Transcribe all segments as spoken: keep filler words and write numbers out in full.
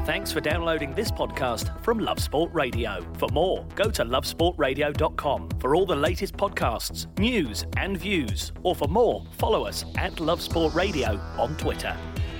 Thanks for downloading this podcast from Love Sport Radio. For more, go to love sport radio dot com for all the latest podcasts, news and views. Or for more, follow us at Love Sport Radio on Twitter.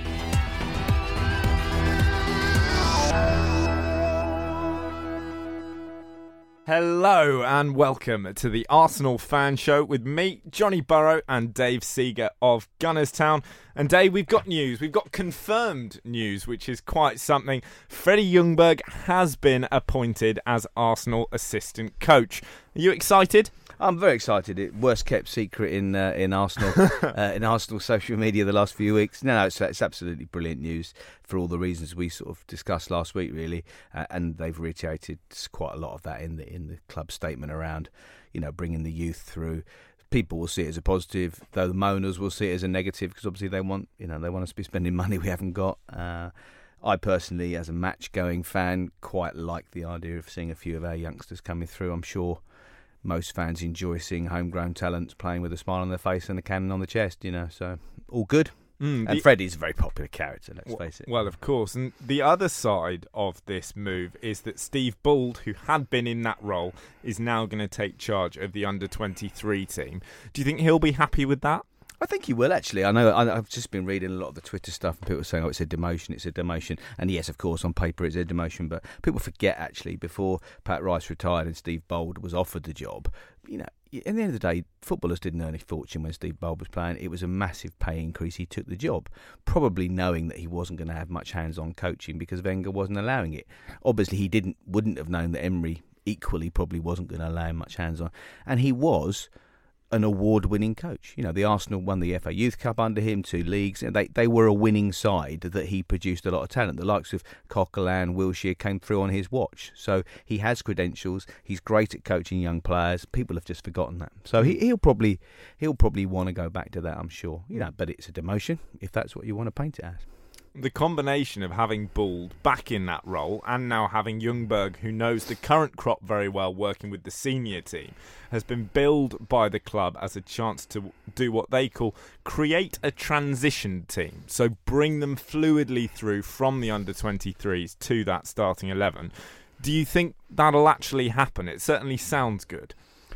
Hello and welcome to the Arsenal Fan Show with me, Johnny Burrow, and Dave Seeger of Gunners Town. And Dave, we've got news. We've got confirmed news, which is quite something. Freddie Ljungberg has been appointed as Arsenal assistant coach. Are you excited? I'm very excited. It worst kept secret in uh, in Arsenal uh, in Arsenal social media the last few weeks. No, no, it's, it's absolutely brilliant news for all the reasons we sort of discussed last week, really. Uh, and they've reiterated quite a lot of that in the in the club statement around, you know, bringing the youth through. People will see it as a positive, though the moaners will see it as a negative because obviously they want, you know, they want us to be spending money we haven't got. Uh, I personally, as a match-going fan, quite like the idea of seeing a few of our youngsters coming through. I'm sure most fans enjoy seeing homegrown talents playing with a smile on their face and a cannon on the chest, you know, so all good. Mm, and the, Freddie's a very popular character, let's well, face it. Well, of course. And the other side of this move is that Steve Bould, who had been in that role, is now going to take charge of the under twenty-three team. Do you think he'll be happy with that? I think he will, actually. I know I, I've just been reading a lot of the Twitter stuff and people are saying, oh, it's a demotion, it's a demotion. And yes, of course, on paper it's a demotion, but people forget, actually, before Pat Rice retired and Steve Bould was offered the job, you know, at the end of the day, footballers didn't earn a fortune when Steve Bould was playing. It was a massive pay increase. He took the job, probably knowing that he wasn't going to have much hands-on coaching because Wenger wasn't allowing it. Obviously, he didn't wouldn't have known that Emery equally probably wasn't going to allow him much hands-on. And he was an award-winning coach. You know, the Arsenal won the F A Youth Cup under him, two leagues. They they were a winning side that he produced a lot of talent. The likes of Coquelin, Wilshere came through on his watch. So he has credentials. He's great at coaching young players. People have just forgotten that. So he, he'll probably he'll probably want to go back to that, I'm sure. You know, but it's a demotion if that's what you want to paint it as. The combination of having Bould back in that role and now having Ljungberg, who knows the current crop very well, working with the senior team, has been billed by the club as a chance to do what they call create a transition team. So bring them fluidly through from the under twenty-threes to that starting eleven. Do you think that'll actually happen? It certainly sounds good.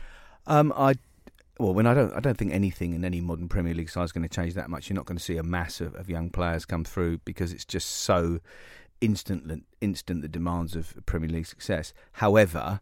Um, I Well, when I don't, I don't think anything in any modern Premier League side is going to change that much. You're not going to see a mass of, of young players come through because it's just so instant, instant the demands of Premier League success. However,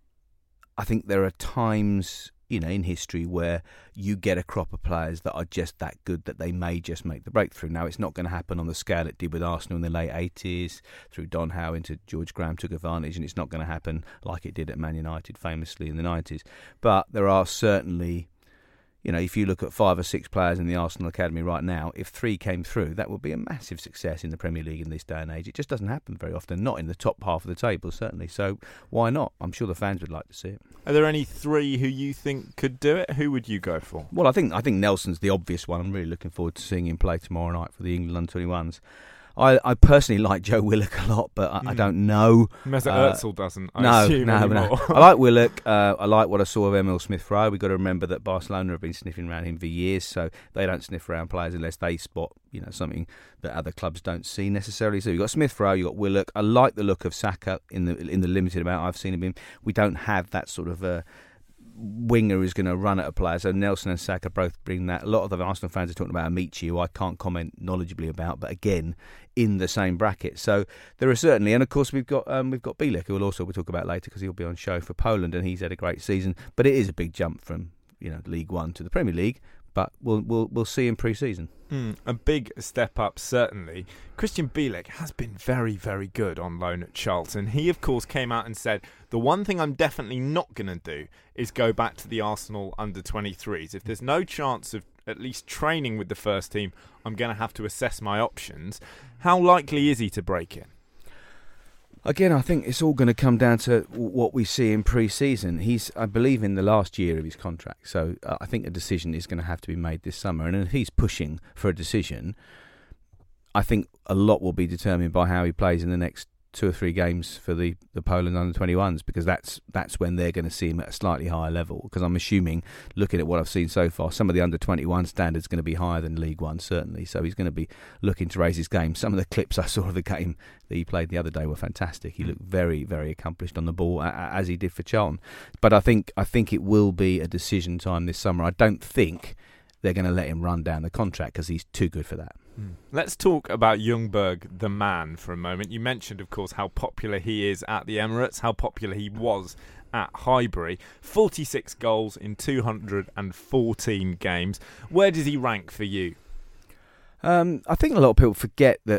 I think there are times, you know, in history where you get a crop of players that are just that good that they may just make the breakthrough. Now, it's not going to happen on the scale it did with Arsenal in the late eighties, through Don Howe into George Graham took advantage, and it's not going to happen like it did at Man United famously in the nineties. But there are certainly, you know, if you look at five or six players in the Arsenal Academy right now, if three came through, that would be a massive success in the Premier League in this day and age. It just doesn't happen very often, not in the top half of the table, certainly. So why not? I'm sure the fans would like to see it. Are there any three who you think could do it? Who would you go for? Well, I think I think Nelson's the obvious one. I'm really looking forward to seeing him play tomorrow night for the England under twenty-ones. I, I personally like Joe Willock a lot, but I, mm. I don't know. Mesut uh, Ozil doesn't, I no, assume no, anymore. no. I like Willock. Uh, I like what I saw of Emil Smith-Rowe. We've got to remember that Barcelona have been sniffing around him for years, so they don't sniff around players unless they spot, you know, something that other clubs don't see necessarily. So you've got Smith-Rowe, you've got Willock. I like the look of Saka in the in the limited amount I've seen of him. We don't have that sort of Uh, winger who's going to run at a player, so Nelson and Saka both bring that. A lot of the Arsenal fans are talking about Amici, who I can't comment knowledgeably about, but again, in the same bracket. So there are certainly, and of course we've got um, we've got Bielik, who we'll also we'll talk about later because he'll be on show for Poland, and he's had a great season. But it is a big jump from, you know, League One to the Premier League. But we'll we'll we'll see in pre-season. Mm, a big step up, certainly. Christian Bielik has been very, very good on loan at Charlton. He, of course, came out and said, the one thing I'm definitely not going to do is go back to the Arsenal under twenty-threes. If there's no chance of at least training with the first team, I'm going to have to assess my options. How likely is he to break in? Again, I think it's all going to come down to what we see in pre-season. He's, I believe, in the last year of his contract, so uh, I think a decision is going to have to be made this summer. And if he's pushing for a decision, I think a lot will be determined by how he plays in the next two or three games for the, the Poland under twenty-ones, because that's that's when they're going to see him at a slightly higher level. Because I'm assuming, looking at what I've seen so far, some of the under twenty-one standards going to be higher than League One, certainly. So he's going to be looking to raise his game. Some of the clips I saw of the game that he played the other day were fantastic. He looked very, very accomplished on the ball, as he did for Charlton. But I think I think it will be a decision time this summer. I don't think they're going to let him run down the contract, because he's too good for that. Let's talk about Ljungberg, the man, for a moment. You mentioned, of course, how popular he is at the Emirates, how popular he was at Highbury. forty-six goals in two hundred fourteen games. Where does he rank for you? Um, I think a lot of people forget that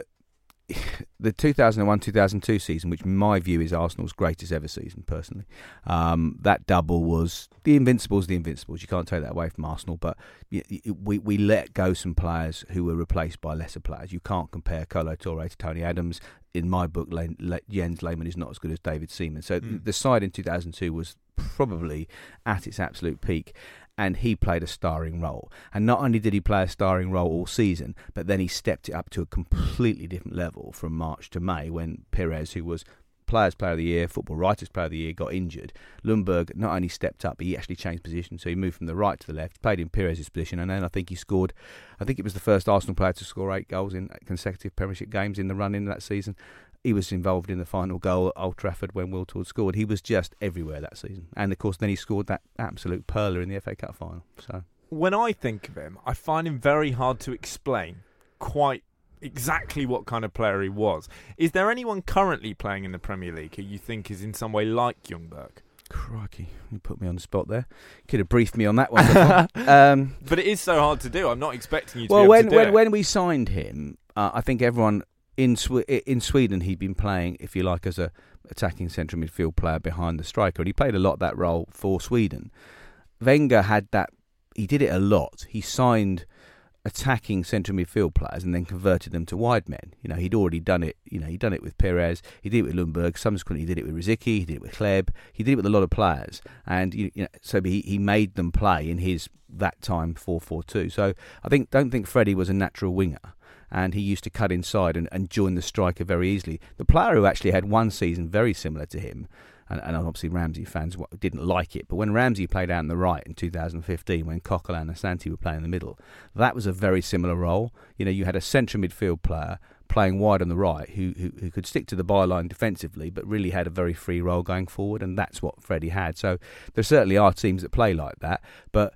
the two thousand one two thousand two season, which in my view is Arsenal's greatest ever season, personally, um, that double was the Invincibles, the Invincibles. You can't take that away from Arsenal, but we we let go some players who were replaced by lesser players. You can't compare Kolo Touré to Tony Adams. In my book, Le- Le- Jens Lehmann is not as good as David Seaman. So mm. the side in two thousand two was probably at its absolute peak. And he played a starring role. And not only did he play a starring role all season, but then he stepped it up to a completely different level from March to May, when Pires, who was Players' Player of the Year, Football Writers' Player of the Year, got injured. Ljungberg not only stepped up, but he actually changed position. So he moved from the right to the left, played in Pires' position, and then I think he scored, I think it was the first Arsenal player to score eight goals in consecutive Premiership games in the run-in that season. He was involved in the final goal at Old Trafford when Wiltord scored. He was just everywhere that season. And, of course, then he scored that absolute perler in the F A Cup final. So when I think of him, I find him very hard to explain quite exactly what kind of player he was. Is there anyone currently playing in the Premier League who you think is in some way like Ljungberg? Crikey, you put me on the spot there. Could have briefed me on that one. um, but it is so hard to do. I'm not expecting you to well, be able when, to do when, it. when we signed him, uh, I think everyone... In Sw- in Sweden, he'd been playing, if you like, as a attacking central midfield player behind the striker, and he played a lot of that role for Sweden. Wenger had that; he did it a lot. He signed attacking central midfield players and then converted them to wide men. You know, he'd already done it. You know, he'd done it with Pires, he did it with Ljungberg. Subsequently, he did it with Rosicky, he did it with Kleb, he did it with a lot of players, and you know, so he he made them play in his that time four four two. So I think don't think Freddie was a natural winger. And he used to cut inside and, and join the striker very easily. The player who actually had one season very similar to him, and, and obviously Ramsey fans didn't like it, but when Ramsey played out on the right in two thousand fifteen, when Coquelin and Santi were playing in the middle, that was a very similar role. You know, you had a central midfield player playing wide on the right who, who who could stick to the byline defensively, but really had a very free role going forward, and that's what Freddie had. So there certainly are teams that play like that, but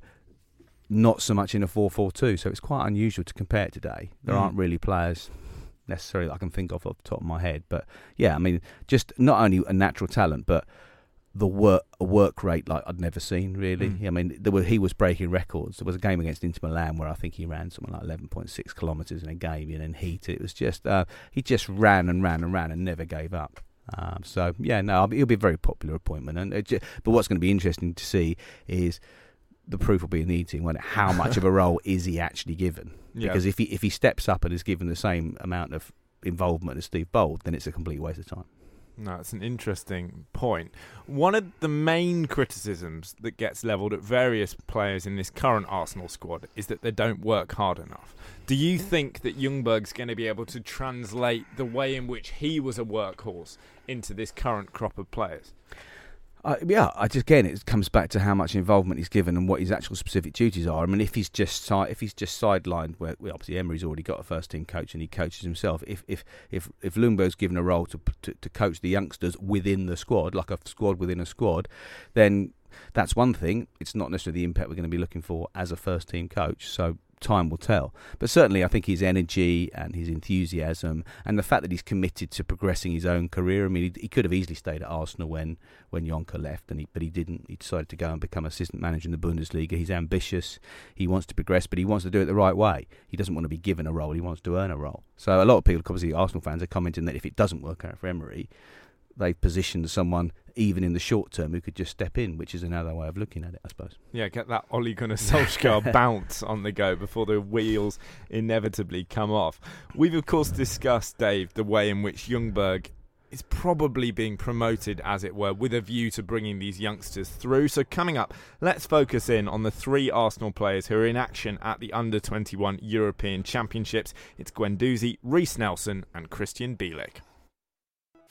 not so much in a four four two, so it's quite unusual to compare it today. There mm. aren't really players necessarily that I can think of off the top of my head, but yeah, I mean, just not only a natural talent, but the work a work rate like I'd never seen, really. Mm. I mean, there were, he was breaking records. There was a game against Inter Milan where I think he ran something like eleven point six kilometres in a game, and then heated. It was just, uh, he just ran and ran and ran and never gave up. Um, so, yeah, no, he'll be a very popular appointment. And it just, but what's going to be interesting to see is the proof will be in the eating when how much of a role is he actually given? Yeah. Because if he if he steps up and is given the same amount of involvement as Steve Bold, then it's a complete waste of time. No, it's an interesting point. One of the main criticisms that gets levelled at various players in this current Arsenal squad is that they don't work hard enough. Do you think that Ljungberg's going to be able to translate the way in which he was a workhorse into this current crop of players? Uh, yeah, I just again it comes back to how much involvement he's given and what his actual specific duties are. I mean, if he's just si- if he's just sidelined, where well, obviously Emery's already got a first team coach and he coaches himself. If if if if Ljungberg's given a role to, to to coach the youngsters within the squad, like a squad within a squad, then that's one thing. It's not necessarily the impact we're going to be looking for as a first team coach. So time will tell. But certainly I think his energy and his enthusiasm and the fact that he's committed to progressing his own career. I mean, he, he could have easily stayed at Arsenal when, when Jonker left, and he, but he didn't. He decided to go and become assistant manager in the Bundesliga. He's ambitious. He wants to progress, but he wants to do it the right way. He doesn't want to be given a role. He wants to earn a role. So a lot of people, obviously Arsenal fans, are commenting that if it doesn't work out for Emery, they've positioned someone, even in the short term, who could just step in, which is another way of looking at it, I suppose. Yeah, get that Ole Gunnar Solskjaer bounce on the go before the wheels inevitably come off. We've, of course, discussed, Dave, the way in which Ljungberg is probably being promoted, as it were, with a view to bringing these youngsters through. So coming up, let's focus in on the three Arsenal players who are in action at the under twenty-one European Championships. It's Guendouzi, Reiss Nelson and Christian Bielik.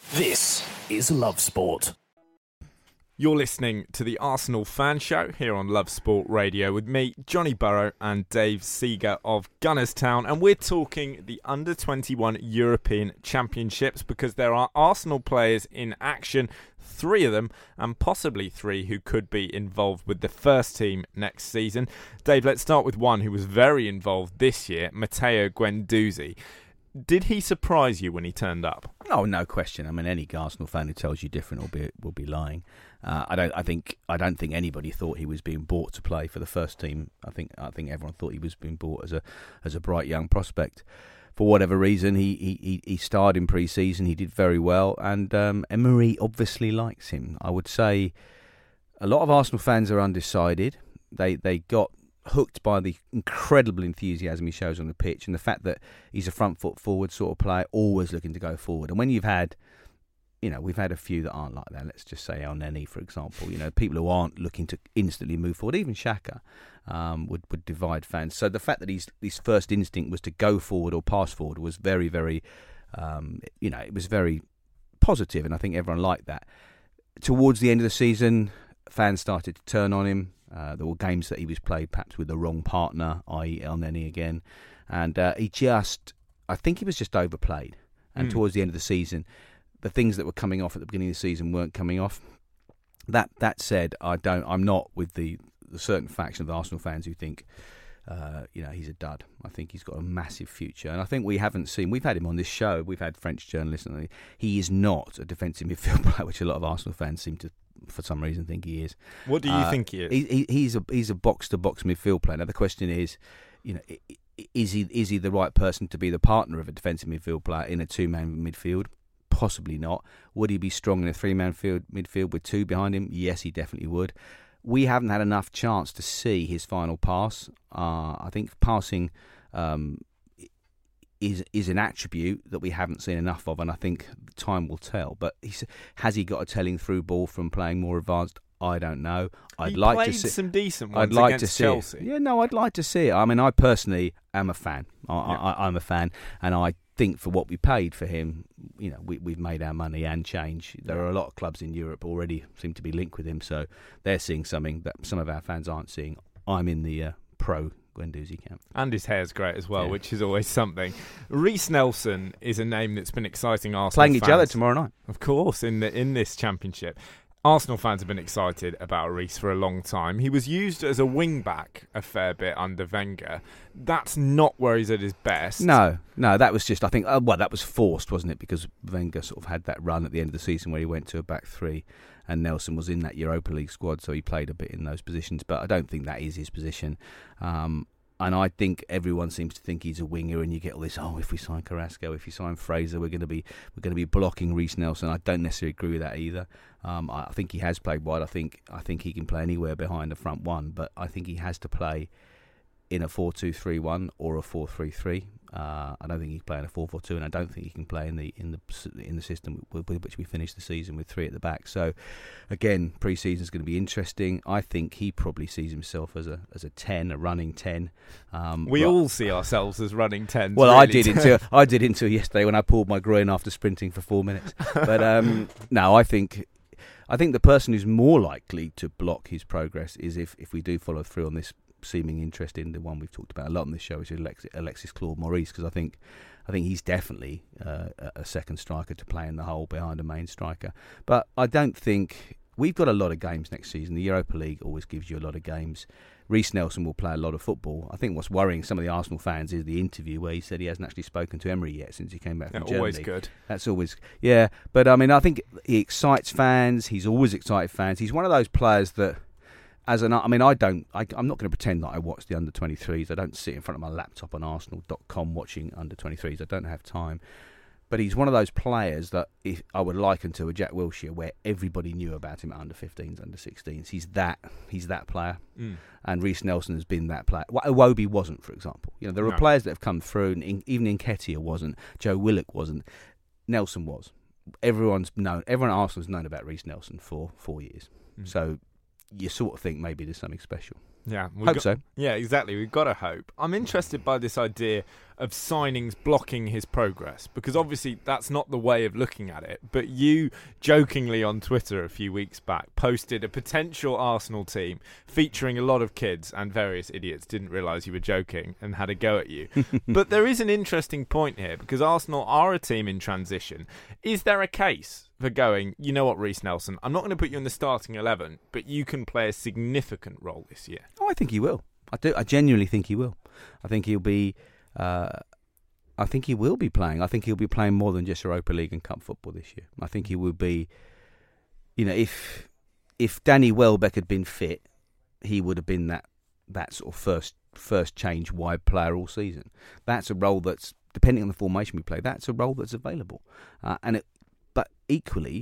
This is Love Sport. You're listening to the Arsenal Fan Show here on Love Sport Radio with me, Johnny Burrow, and Dave Seeger of Gunnerstown. And we're talking the under twenty-one European Championships because there are Arsenal players in action, three of them, and possibly three who could be involved with the first team next season. Dave, let's start with one who was very involved this year, Matteo Guendouzi. Did he surprise you when he turned up? Oh, no question. I mean, any Arsenal fan who tells you different will be will be lying. Uh, I don't. I think. I don't think anybody thought he was being bought to play for the first team. I think. I think everyone thought he was being bought as a as a bright young prospect. For whatever reason, he he he starred in pre-season. He did very well, and um, Emery obviously likes him. I would say a lot of Arsenal fans are undecided. They they got hooked by the incredible enthusiasm he shows on the pitch and the fact that he's a front foot forward sort of player, always looking to go forward. And when you've had, you know, we've had a few that aren't like that. Let's just say El Neni, for example. You know, people who aren't looking to instantly move forward. Even Xhaka um, would would divide fans. So the fact that he's, his first instinct was to go forward or pass forward was very, very, um, you know, it was very positive, and I think everyone liked that. Towards the end of the season, fans started to turn on him. Uh, there were games that he was played perhaps with the wrong partner, that is. El Neni again. And uh, he just, I think he was just overplayed. And mm. towards the end of the season, the things that were coming off at the beginning of the season weren't coming off. That that said, I don't, I'm not with the, the certain faction of the Arsenal fans who think, uh, you know, he's a dud. I think he's got a massive future. And I think we haven't seen, we've had him on this show, we've had French journalists, and he is not a defensive midfield player, which a lot of Arsenal fans seem to, for some reason, think he is. What do you uh, think he is? He, he, he's a he's a box to box midfield player. Now the question is, you know, is he is he the right person to be the partner of a defensive midfield player in a two man midfield? Possibly not. Would he be strong in a three man field midfield with two behind him? Yes, he definitely would. We haven't had enough chance to see his final pass. Uh, I think passing um, is is an attribute that we haven't seen enough of, and I think time will tell. But he's, has he got a telling through ball from playing more advanced? I don't know. I'd he like played to see some decent ones I'd like against to see Chelsea. It. Yeah, no, I'd like to see it. I mean, I personally am a fan. I, yeah. I, I'm a fan, and I think for what we paid for him, you know, we, we've made our money and change. There are a lot of clubs in Europe already seem to be linked with him, so they're seeing something that some of our fans aren't seeing. I'm in the uh, pro Guendouzi camp. And his hair's great as well, yeah. which is always something. Reiss Nelson is a name that's been exciting Arsenal Playing fans. each other tomorrow night. Of course, in the in this championship. Arsenal fans have been excited about Reiss for a long time. He was used as a wing-back a fair bit under Wenger. That's not where he's at his best. No, no, that was just, I think, uh, well, that was forced, wasn't it? Because Wenger sort of had that run at the end of the season where he went to a back three, and Nelson was in that Europa League squad, so he played a bit in those positions. But I don't think that is his position. Um, and I think everyone seems to think he's a winger, and you get all this, oh, if we sign Carrasco, if we sign Fraser, we're going to be we're going to be blocking Reiss Nelson. I don't necessarily agree with that either. Um, I think he has played wide. I think I think he can play anywhere behind the front one, but I think he has to play in a four two three one or a four three three. Uh, I don't think he can play in a four four two, and I don't think he can play in the in the in the system with, with which we finished the season with three at the back. So, again, pre-season is going to be interesting. I think he probably sees himself as a as a ten, a running ten. Um, we but, all see ourselves as running tens. Well, really I did until I did until yesterday when I pulled my groin after sprinting for four minutes. But um, no, I think. I think the person who's more likely to block his progress is if, if we do follow through on this seeming interest in the one we've talked about a lot on this show, which is Alexis, Alexis Claude-Maurice, because I think I think he's definitely uh, a second striker to play in the hole behind a main striker. But I don't think we've got a lot of games next season. The Europa League always gives you a lot of games. Reiss Nelson will play a lot of football. I think what's worrying some of the Arsenal fans is the interview where he said he hasn't actually spoken to Emery yet since he came back from yeah, Germany. Always good. That's always, yeah. But I mean, I think he excites fans. He's always excited fans. He's one of those players that, as an, I mean, I don't, I, I'm not going to pretend that I watch the under twenty-threes. I don't sit in front of my laptop on Arsenal dot com watching under twenty-threes. I don't have time. But he's one of those players that if I would liken to a Jack Wilshere, where everybody knew about him at under fifteens, under sixteens. He's that. He's that player. Mm. And Reiss Nelson has been that player. Well, Iwobi wasn't, for example. You know, there are no. players that have come through, and in, even Nketiah wasn't. Joe Willock wasn't. Nelson was. Everyone's known. Everyone at Arsenal's known about Reiss Nelson for four years. Mm. So you sort of think maybe there's something special. Yeah, hope got, so. Yeah, exactly. We've got to hope. I'm interested by this idea of signings blocking his progress, because obviously that's not the way of looking at it. But you jokingly on Twitter a few weeks back posted a potential Arsenal team featuring a lot of kids, and various idiots didn't realise you were joking and had a go at you. But there is an interesting point here, because Arsenal are a team in transition. Is there a case for going, you know what, Reiss Nelson, I'm not going to put you in the starting eleven, but you can play a significant role this year? Oh, I think he will. I do. I genuinely think he will. I think he'll be. Uh, I think he will be playing. I think he'll be playing more than just Europa League and Cup football this year. I think he will be. You know, if if Danny Welbeck had been fit, he would have been that that sort of first first change wide player all season. That's a role that's, depending on the formation we play, that's a role that's available. Uh, and it, but equally,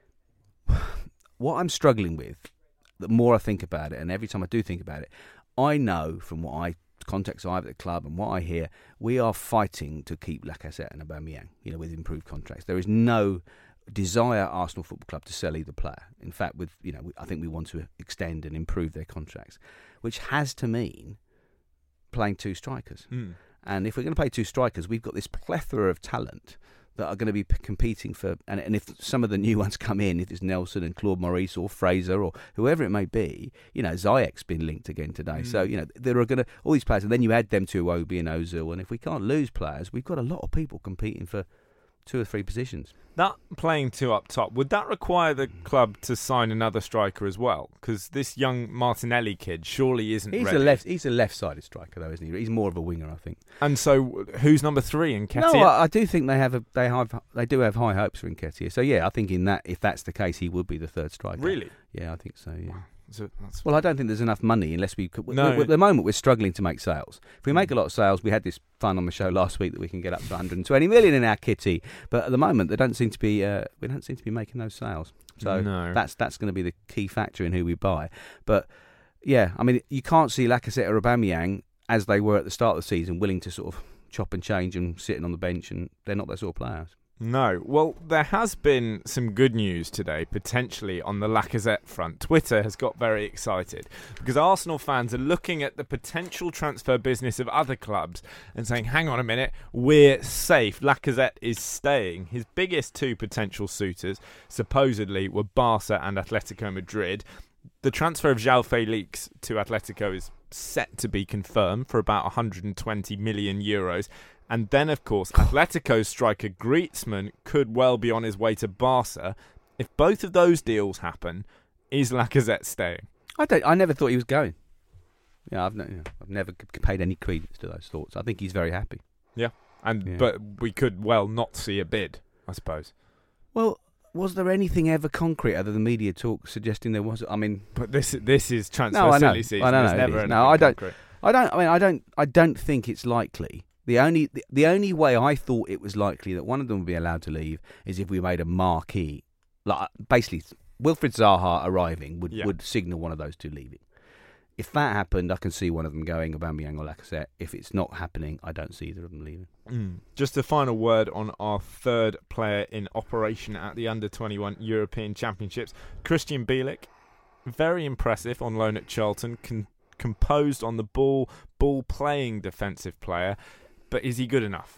what I'm struggling with, the more I think about it, and every time I do think about it, I know from what I contacts I have at the club and what I hear, we are fighting to keep Lacazette and Aubameyang, you know, with improved contracts. There is no desire at Arsenal Football Club to sell either player. In fact, with you know, I think we want to extend and improve their contracts, which has to mean playing two strikers. Mm. And if we're going to play two strikers, we've got this plethora of talent that are going to be p- competing for, and, and if some of the new ones come in, if it's Nelson and Claude Maurice or Fraser or whoever it may be, you know, Ziyech's been linked again today. Mm. So, you know, there are going to, all these players, and then you add them to Iwobi and Ozil, and if we can't lose players, we've got a lot of people competing for two or three positions. That playing two up top, would that require the club to sign another striker as well? Because this young Martinelli kid surely isn't he's ready. A left, he's a left-sided striker, though, isn't he? He's more of a winger, I think. And so, who's number three in Nketiah? No, I, I do think they have a, they have they do have high hopes for Nketiah. So yeah, I think in that, if that's the case, he would be the third striker. Really? Yeah, I think so. Yeah. Wow. So that's well, I don't think there's enough money unless we. Could, no. At the moment, we're struggling to make sales. If we make a lot of sales, we had this fun on the show last week that we can get up to one hundred twenty million in our kitty. But at the moment, they don't seem to be. Uh, we don't seem to be making those sales. So no. that's that's going to be the key factor in who we buy. But yeah, I mean, you can't see Lacazette or Aubameyang as they were at the start of the season, willing to sort of chop and change and sitting on the bench, and they're not that sort of players. No. Well, there has been some good news today, potentially on the Lacazette front. Twitter has got very excited because Arsenal fans are looking at the potential transfer business of other clubs and saying, hang on a minute, we're safe. Lacazette is staying. His biggest two potential suitors, supposedly, were Barca and Atletico Madrid. The transfer of João Felix to Atletico is set to be confirmed for about one hundred twenty million euros. And then, of course, Atletico's striker Griezmann could well be on his way to Barca. If both of those deals happen, is Lacazette staying? I don't. I never thought he was going. Yeah, I've, no, you know, I've never paid any credence to those thoughts. I think he's very happy. Yeah, and yeah. but we could well not see a bid, I suppose. Well, was there anything ever concrete other than media talk suggesting there was? I mean, but this this is transfer no, I know. silly season. I don't know. There's never no, I don't. Concrete. I don't. I mean, I don't. I don't think it's likely. The only the, the only way I thought it was likely that one of them would be allowed to leave is if we made a marquee, like basically Wilfried Zaha arriving would, yeah. would signal one of those two leaving. If that happened, I can see one of them going, Aubameyang or Lacazette. If it's not happening, I don't see either of them leaving. Mm. Just a final word on our third player in operation at the under twenty-one European Championships, Christian Bielik. Very impressive on loan at Charlton, con- composed on the ball, ball-playing defensive player. But is he good enough?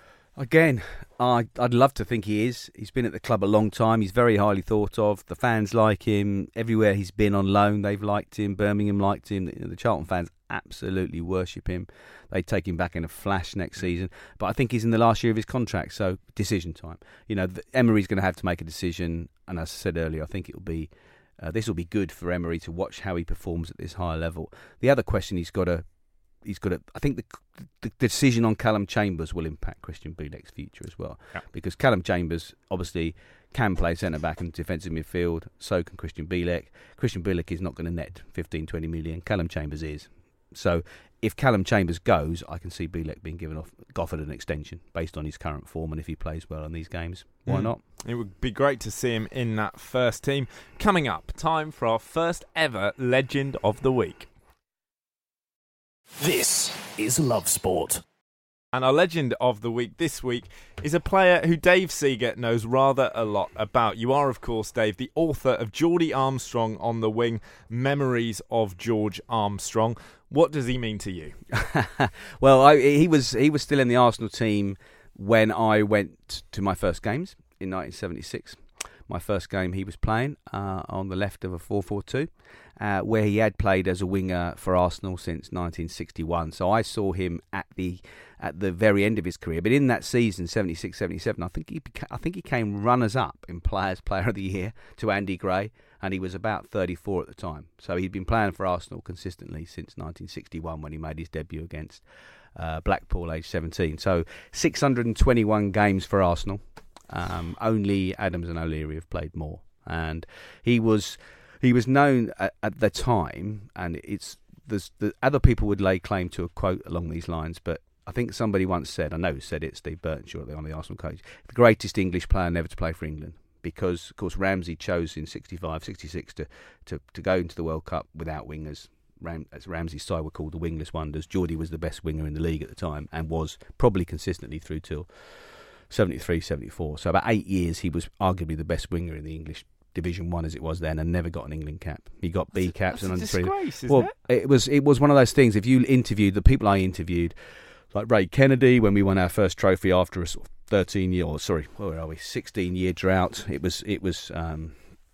Again, I, I'd love to think he is. He's been at the club a long time. He's very highly thought of. The fans like him. Everywhere he's been on loan, they've liked him. Birmingham liked him. The, the Charlton fans absolutely worship him. They'd take him back in a flash next season. But I think he's in the last year of his contract, so decision time. You know, the, Emery's going to have to make a decision. And as I said earlier, I think it'll be uh, this will be good for Emery to watch how he performs at this higher level. The other question he's got to He's got. A, I think the, the decision on Callum Chambers will impact Christian Bielik's future as well, yeah. because Callum Chambers obviously can play centre back and defensive midfield. So can Christian Bielik. Christian Bielik is not going to net fifteen, twenty million. Callum Chambers is. So if Callum Chambers goes, I can see Bielik being given off, offered an extension based on his current form, and if he plays well in these games, why mm. not? It would be great to see him in that first team. Coming up, time for our first ever Legend of the Week. This is Love Sport. And our legend of the week this week is a player who Dave Seeger knows rather a lot about. You are, of course, Dave, the author of Geordie Armstrong on the Wing, Memories of George Armstrong. What does he mean to you? Well, I, he was he was still in the Arsenal team when I went to my first games in nineteen seventy-six. My first game he was playing uh, on the left of a four four two, uh, where he had played as a winger for Arsenal since nineteen sixty-one. So I saw him at the at the very end of his career. But in that season, seventy-six seventy-seven, I think he beca- I think he came runners-up in Players Player of the Year to Andy Gray, and he was about thirty-four at the time. So he'd been playing for Arsenal consistently since nineteen sixty-one when he made his debut against uh, Blackpool, age seventeen. So six hundred twenty-one games for Arsenal. Um, only Adams and O'Leary have played more, and he was he was known at, at the time, and it's there's the other people would lay claim to a quote along these lines, but I think somebody once said, I know who said it, Steve Burton, shortly on the Arsenal coach, the greatest English player never to play for England, because of course Ramsey chose in sixty-five sixty-six to, to, to go into the World Cup without wingers. Ram, as Ramsey's side were called the Wingless Wonders. Geordie was the best winger in the league at the time, and was probably consistently through till seventy-three seventy-four. So about eight years he was arguably the best winger in the English Division One as it was then, and never got an England cap. He got B caps and under three. Disgrace, isn't well, it? it was it was one of those things. If you interviewed the people I interviewed, like Ray Kennedy, when we won our first trophy after a sort of thirteen year, or sorry, where are we? sixteen year drought. It was it was. Um,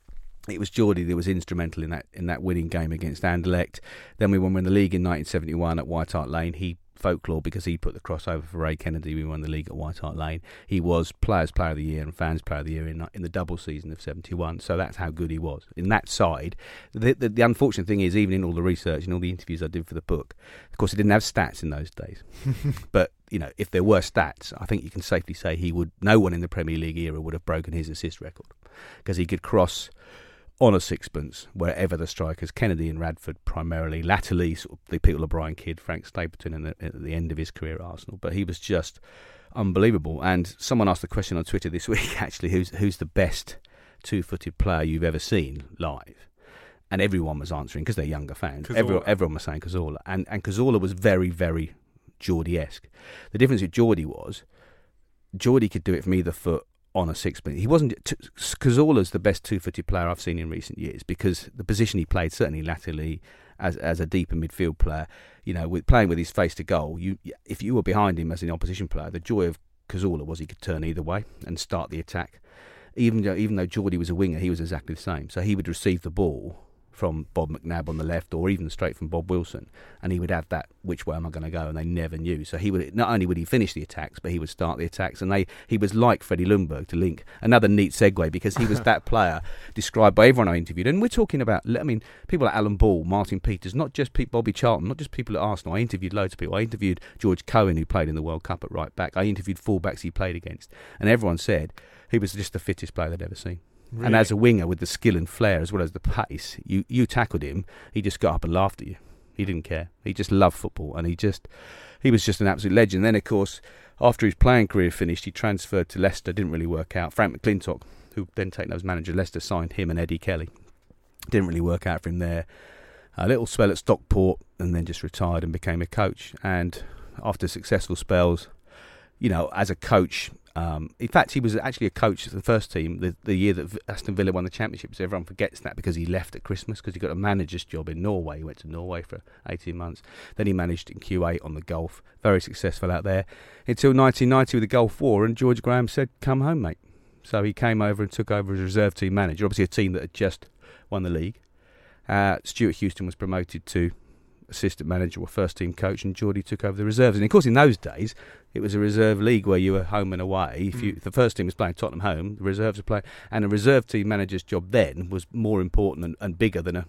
It was Geordie that was instrumental in that in that winning game against Anderlecht. Then we won the league in nineteen seventy-one at White Hart Lane. He folklore because he put the crossover for Ray Kennedy. We won the league at White Hart Lane. He was Players Player of the Year and Fans Player of the Year in in the double season of seventy-one. So that's how good he was in that side. The, the, the unfortunate thing is, even in all the research and all the interviews I did for the book, of course, he didn't have stats in those days. But you know, if there were stats, I think you can safely say he would. No one in the Premier League era would have broken his assist record, because he could cross on a sixpence wherever the strikers, Kennedy and Radford primarily, latterly sort of the Peter O'Brien kid, Frank Stapleton in the, at the end of his career at Arsenal. But he was just unbelievable. And someone asked the question on Twitter this week, actually, who's who's the best two-footed player you've ever seen live? And everyone was answering, because they're younger fans. Everyone, everyone was saying Cazorla. And, and Cazorla was very, very Geordie-esque. The difference with Geordie was, Geordie could do it from either foot on a sixpence. He wasn't. Cazorla's the best two-footed player I've seen in recent years, because the position he played, certainly latterly as as a deeper midfield player, you know, with playing with his face to goal, you if you were behind him as an opposition player, the joy of Cazorla was he could turn either way and start the attack. Even though, even though Geordie was a winger, he was exactly the same. So he would receive the ball from Bob McNabb on the left, or even straight from Bob Wilson, and he would have that, which way am I going to go, and they never knew. So he would, not only would he finish the attacks, but he would start the attacks, and they he was like Freddie Ljungberg, to link another neat segue, because he was that player described by everyone I interviewed. And we're talking about, I mean, people like Alan Ball, Martin Peters, not just people, Bobby Charlton, not just people at Arsenal. I interviewed loads of people. I interviewed George Cohen, who played in the World Cup at right back. I interviewed fullbacks he played against, and everyone said he was just the fittest player they'd ever seen. Really? And as a winger, with the skill and flair as well as the pace, you, you tackled him, he just got up and laughed at you. He didn't care. He just loved football, and he just he was just an absolute legend. Then, of course, after his playing career finished, he transferred to Leicester. Didn't really work out. Frank McClintock, who then taken over as manager of Leicester, signed him and Eddie Kelly. Didn't really work out for him there. A little spell at Stockport, and then just retired and became a coach. And after successful spells, you know, as a coach. Um, in fact, he was actually a coach of the first team the, the year that Aston Villa won the championship. So everyone forgets that, because he left at Christmas, because he got a manager's job in Norway. He went to Norway for eighteen months. Then he managed in Q eight on the Gulf. Very successful out there. Until nineteen ninety with the Gulf War, and George Graham said, come home, mate. So he came over and took over as reserve team manager. Obviously a team that had just won the league. Uh, Stuart Houston was promoted to assistant manager or first team coach, and Geordie took over the reserves. And of course, in those days, it was a reserve league where you were home and away. If, you, if the first team was playing Tottenham home, the reserves were playing, and a reserve team manager's job then was more important and, and bigger than a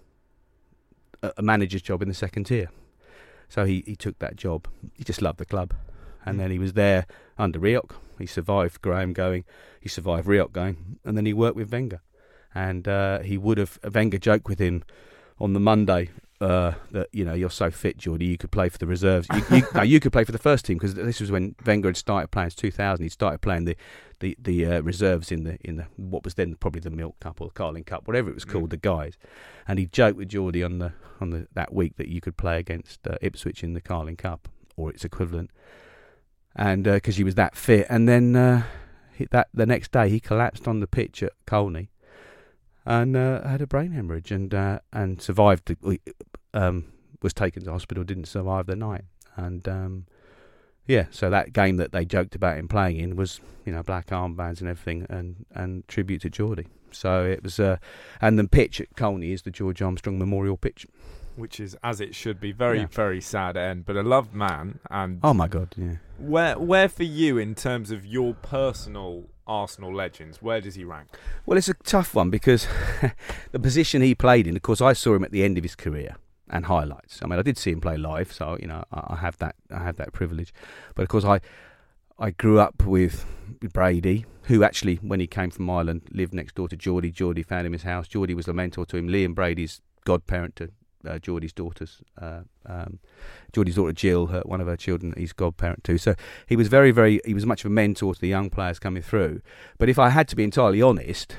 a manager's job in the second tier. So he, he took that job. He just loved the club, and mm. then he was there under Rioch. He survived Graham going, he survived Rioch going, and then he worked with Wenger. And uh, he would have Wenger joked with him on the Monday. Uh, that you know, you're so fit, Geordie, you could play for the reserves. You, you, no, you could play for the first team, because this was when Wenger had started playing. It's two thousand. He started playing the the the uh, reserves in the in the what was then probably the Milk Cup or the Carling Cup, whatever it was called, mm. the guys. And he joked with Geordie on the on the that week that you could play against uh, Ipswich in the Carling Cup or its equivalent. and because uh, he was that fit. And then uh, he, that the next day he collapsed on the pitch at Colney and uh, had a brain hemorrhage and uh, and survived. The, um, was taken to hospital, didn't survive the night, and um, yeah, so that game that they joked about him playing in was, you know, black armbands and everything, and, and tribute to Geordie. So it was, uh, and the pitch at Colney is the George Armstrong Memorial pitch, which is as it should be. Very, yeah. very sad end, but a loved man. And oh my God, yeah. Where, where for you in terms of your personal Arsenal legends? Where does he rank? Well, it's a tough one because the position he played in. Of course, I saw him at the end of his career. And highlights. I mean, I did see him play live, so you know I, I have that. I have that privilege. But of course, I I grew up with Brady, who actually, when he came from Ireland, lived next door to Geordie. Geordie found him his house. Geordie was the mentor to him. Liam Brady's godparent to uh, Geordie's daughters. Uh, um, Geordie's daughter Jill, her, one of her children, he's godparent too. So he was very, very. He was much of a mentor to the young players coming through. But if I had to be entirely honest,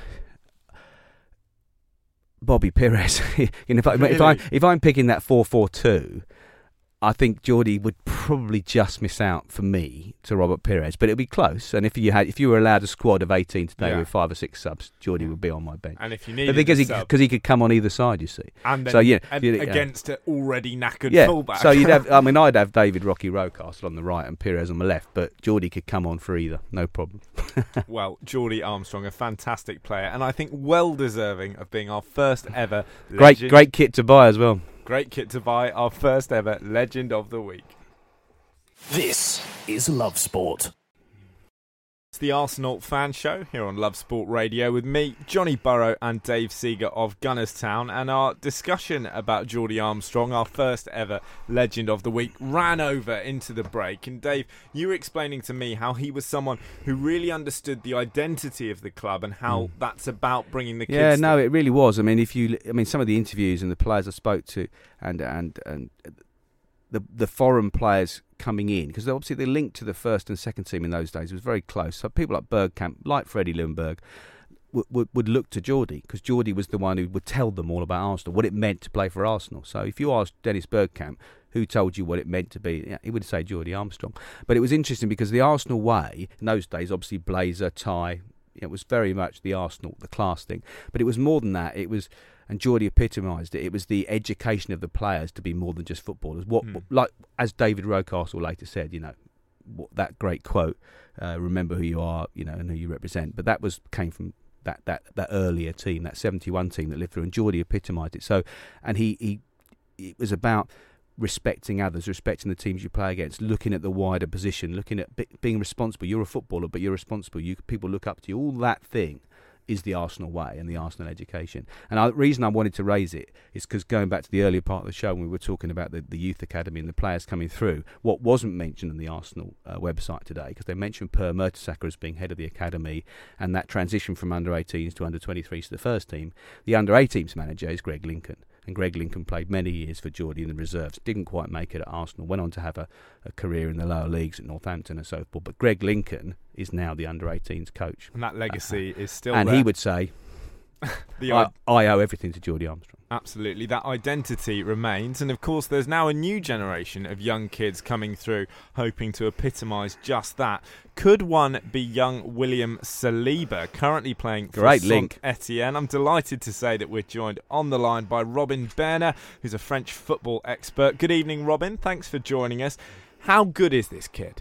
Bobby Pires. you know, if, I, really? if I if I'm picking that four four two, I think Geordie would probably just miss out for me to Robert Pires, but it'd be close. And if you had, if you were allowed a squad of eighteen today yeah. with five or six subs, Geordie would be on my bench. And if you needed, because he sub, because he could come on either side, you see. And then, so yeah, and yeah, against an already knackered yeah. fullback. So you'd have, I mean, I'd have David Rocky Rocastle on the right and Pires on the left, but Geordie could come on for either, no problem. Well, Geordie Armstrong, a fantastic player, and I think well deserving of being our first ever great, legend. great kit to buy as well. Great kit to buy, our first ever Legend of the Week. This is Love Sport. It's the Arsenal Fan Show here on Love Sport Radio with me, Johnny Burrow, and Dave Seeger of Gunnerstown. And our discussion about Geordie Armstrong, our first ever Legend of the Week, ran over into the break. And Dave, you were explaining to me how he was someone who really understood the identity of the club and how mm. that's about bringing the kids. Yeah, to no, it really was. I mean, if you, I mean, some of the interviews and the players I spoke to, and and and the the foreign players coming in, because obviously they linked to the first and second team in those days. It was very close. So people like Bergkamp, like Freddie Ljungberg, would, would, would look to Geordie, because Geordie was the one who would tell them all about Arsenal, what it meant to play for Arsenal. So if you asked Dennis Bergkamp, who told you what it meant to be, yeah, he would say Geordie Armstrong. But it was interesting because the Arsenal way, in those days, obviously blazer, tie, it was very much the Arsenal, the class thing. But it was more than that. It was... And Geordie epitomised it. It was the education of the players to be more than just footballers. What, mm. like as David Rocastle later said, you know, what, that great quote, uh, "Remember who you are, you know, and who you represent." But that was came from that that that earlier team, that seventy-one team that lived through. And Geordie epitomised it. So, and he he, it was about respecting others, respecting the teams you play against, looking at the wider position, looking at be, being responsible. You're a footballer, but you're responsible. You people look up to you. All that thing is the Arsenal way and the Arsenal education. And the reason I wanted to raise it is because going back to the earlier part of the show when we were talking about the, the youth academy and the players coming through, what wasn't mentioned on the Arsenal uh, website today, because they mentioned Per Mertesacker as being head of the academy, and that transition from under eighteens to under twenty-threes to the first team. The under eighteens manager is Greg Lincoln. And Greg Lincoln played many years for Geordie in the reserves, didn't quite make it at Arsenal, went on to have a, a career in the lower leagues at Northampton and so forth. But Greg Lincoln is now the under eighteens coach. And that legacy uh, is still and there. And he would say, the I, I owe everything to Geordie Armstrong. Absolutely, that identity remains. And of course there's now a new generation of young kids coming through hoping to epitomise just that. Could one be young William Saliba, currently playing for Great link. Saint-Etienne? I'm delighted to say that we're joined on the line by Robin Berner, who's a French football expert. Good evening, Robin. Thanks for joining us. How good is this kid?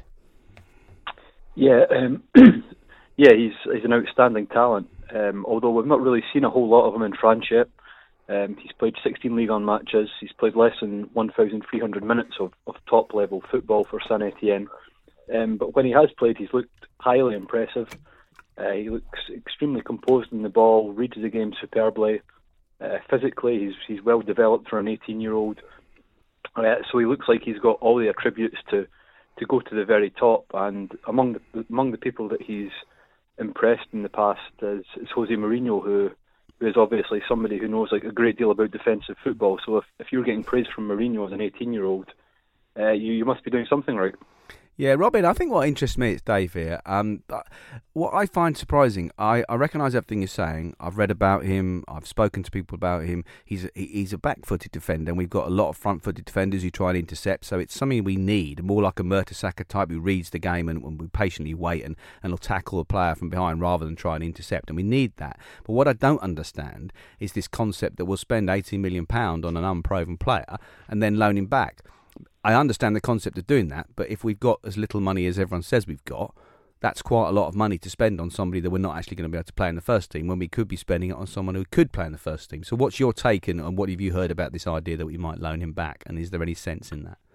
Yeah, um, yeah, he's he's an outstanding talent. Um, although we've not really seen a whole lot of him in France yet. Um, he's played sixteen Ligue one matches. He's played less than one thousand three hundred minutes of, of top-level football for Saint-Etienne. Um, but when he has played, he's looked highly impressive. Uh, he looks extremely composed in the ball, reads the game superbly. Uh, physically, he's he's well developed for an eighteen-year-old. Uh, so he looks like he's got all the attributes to, to go to the very top. And among the among the people that he's impressed in the past is, is Jose Mourinho, who who is obviously somebody who knows like a great deal about defensive football. So if, if you're getting praise from Mourinho as an eighteen-year-old, uh, you, you must be doing something right. Yeah, Robin, I think what interests me, it's Dave here. Um, what I find surprising, I, I recognise everything you're saying. I've read about him. I've spoken to people about him. He's a, he's a back-footed defender, and we've got a lot of front-footed defenders who try and intercept, so it's something we need, more like a Mertesacker type who reads the game and, and we patiently wait and, and will tackle a player from behind rather than try and intercept, and we need that. But what I don't understand is this concept that we'll spend eighteen million pounds on an unproven player and then loan him back. I understand the concept of doing that, but if we've got as little money as everyone says we've got, that's quite a lot of money to spend on somebody that we're not actually going to be able to play in the first team when we could be spending it on someone who could play in the first team. So what's your take and, and what have you heard about this idea that we might loan him back, and is there any sense in that?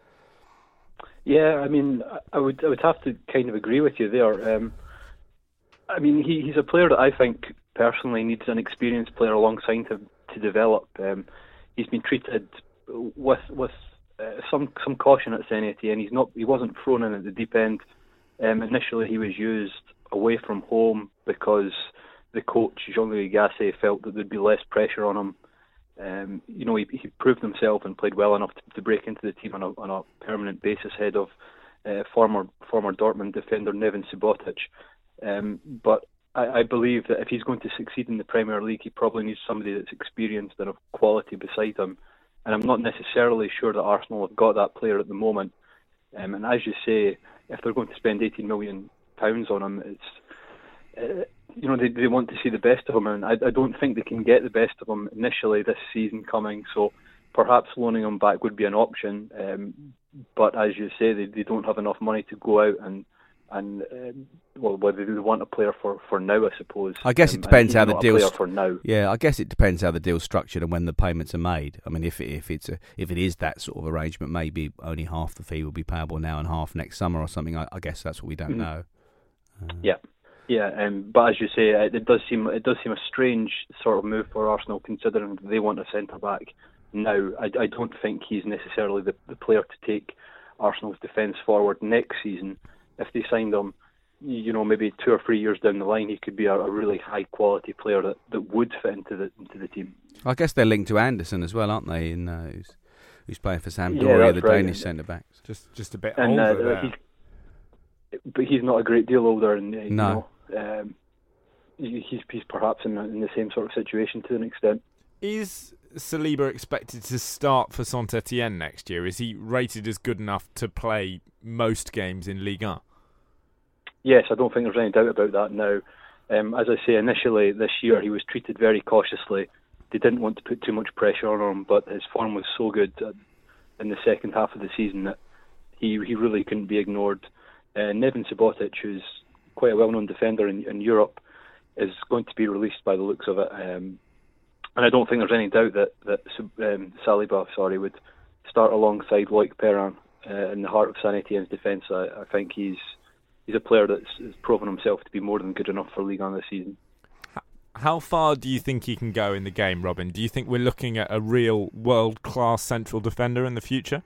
Yeah, I mean, I would I would have to kind of agree with you there. Um, I mean, he, he's a player that I think personally needs an experienced player alongside him to develop. Um, he's been treated with with uh, some some caution at Saint Etienne. He's not he wasn't thrown in at the deep end. Um, initially, he was used away from home because the coach Jean-Louis Gasset felt that there'd be less pressure on him. Um, you know, he, he proved himself and played well enough to, to break into the team on a, on a permanent basis ahead of uh, former former Dortmund defender Neven Subotic. Um, but I, I believe that if he's going to succeed in the Premier League, he probably needs somebody that's experienced and of quality beside him. And I'm not necessarily sure that Arsenal have got that player at the moment. Um, and as you say, if they're going to spend eighteen million pounds on him, it's uh, you know they they want to see the best of him, and I, I don't think they can get the best of him initially this season coming. So perhaps loaning him back would be an option. Um, but as you say, they they don't have enough money to go out and and um, well, whether they want a player for, for now, I suppose. I guess um, it depends how the deal's for now. Yeah, I guess it depends how the deal's structured and when the payments are made. I mean, if it, if it's a, if it is that sort of arrangement, maybe only half the fee will be payable now and half next summer or something. I, I guess that's what we don't mm-hmm. know. Uh, yeah, yeah. Um, but as you say, it, it does seem it does seem a strange sort of move for Arsenal, considering they want a centre back now. I, I don't think he's necessarily the, the player to take Arsenal's defence forward next season. If they signed him, you know, maybe two or three years down the line, he could be a, a really high quality player that, that would fit into the into the team. I guess they're linked to Anderson as well, aren't they? In uh, who's, who's playing for Sampdoria, yeah, the right. Danish centre backs. Just just a bit and, older uh, there. He's, but he's not a great deal older, and uh, no, you know, um, he's he's perhaps in, in the same sort of situation to an extent. Is Saliba expected to start for Saint Etienne next year? Is he rated as good enough to play most games in Ligue one? Yes, I don't think there's any doubt about that now. Um, as I say, initially this year he was treated very cautiously. They didn't want to put too much pressure on him, but his form was so good in the second half of the season that he he really couldn't be ignored. Uh, Neven Subotic, who's quite a well-known defender in, in Europe, is going to be released by the looks of it. Um, and I don't think there's any doubt that, that um, Saliba sorry, would start alongside Loic Perrin uh, in the heart of Saint Etienne's defence. I, I think he's He's a player that's has proven himself to be more than good enough for Ligue one this season. How far do you think he can go in the game, Robin? Do you think we're looking at a real world-class central defender in the future?